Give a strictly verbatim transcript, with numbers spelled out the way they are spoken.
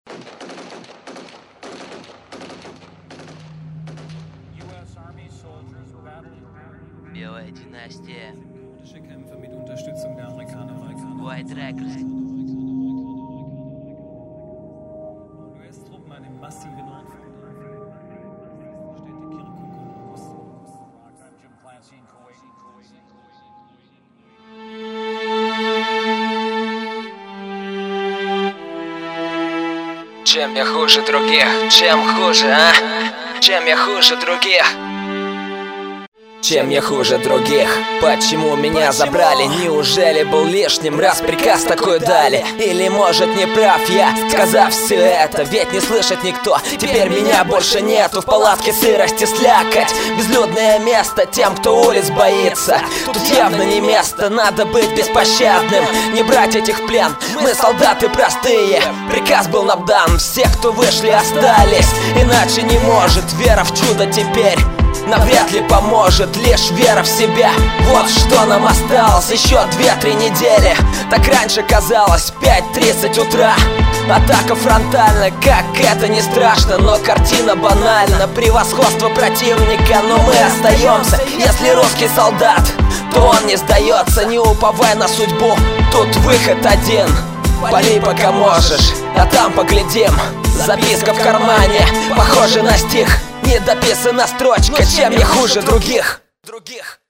Белая династия. Kämpfe mit Unterstützung der Amerikaner. White Records. U S-Truppen eine massive Notfall. Städte Kirkuk und Osten. Jim Clancy in Kuwait. Чем я хуже других? Чем хуже, а? Чем я хуже других? Чем я хуже других? Почему меня забрали? Неужели был лишним, раз приказ такой дали? Или может не прав я, сказав все это? Ведь не слышит никто, теперь меня больше нету. В палатке сырость и слякоть, безлюдное место тем, кто улиц боится. Тут явно не место, надо быть беспощадным, не брать этих в плен. Мы солдаты простые, приказ был нам дан. Все, кто вышли, остались, иначе не может. Вера в чудо теперь навряд ли поможет, лишь вера в себя. Вот что нам осталось, еще две-три недели. Так раньше казалось, пять тридцать утра. Атака фронтальна, как это не страшно. Но картина банальна, превосходство противника. Но мы остаемся, если русский солдат, то он не сдается. Не уповай на судьбу, тут выход один. Пали пока можешь, а там поглядим. Записка в кармане, похожа на стих. Недописана строчка, чем я хуже других. Других.